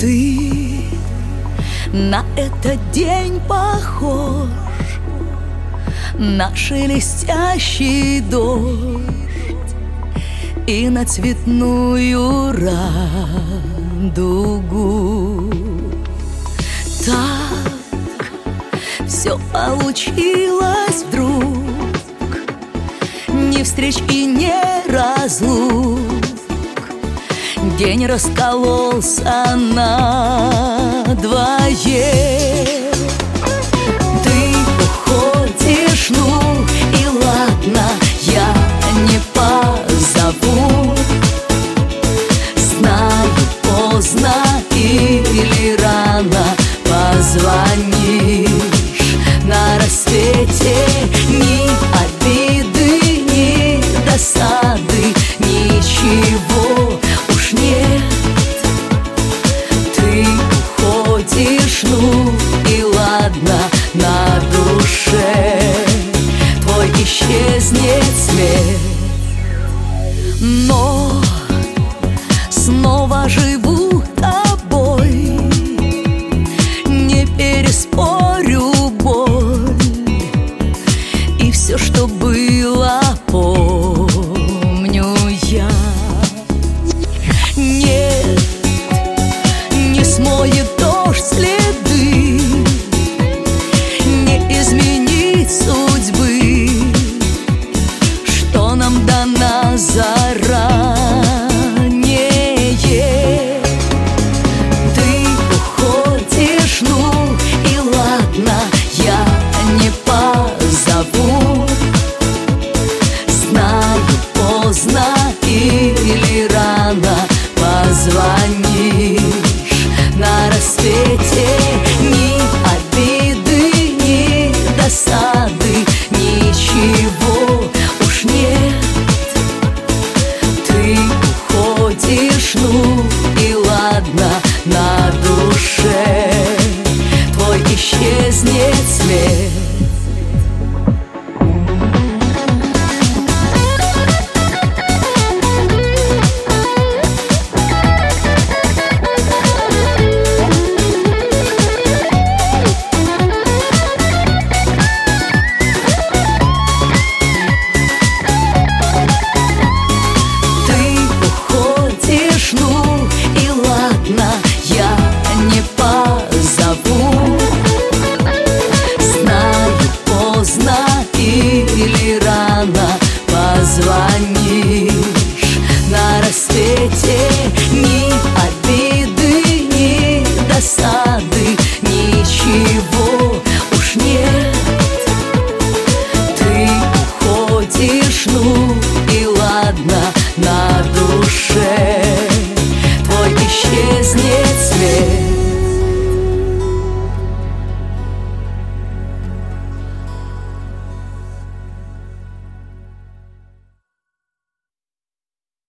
Ты на этот день похож на шелестящий дождь и на цветную радугу. Так все получилось вдруг, ни встреч и не разлук. День раскололся надвое. Ты уходишь, ну и ладно, я не позову. Знаю, поздно или рано позвонишь. На рассвете ни обиды, ни досады, ничего уж нет. Ты уходишь, ну и ладно, на душе твой исчезнет свет. Но снова живу тобой, не переспорю боль. И все, что было, помню я. Нет, не смоет дождь следы, не изменить судьбы, что нам дано заранее. Ты уходишь, ну и ладно, я не позову. Знаю, поздно или рано позвонишь. На рассвете ни обиды, ни досады, ничего уж нет. Ты уходишь, ну и ладно, на душе твой исчезнет свет. Ну и ладно, я не позову. Знаю, поздно или рано позвонишь. На рассвете ни обиды, ни досады, ничего уж нет. Ты уходишь, ну и ладно, на душе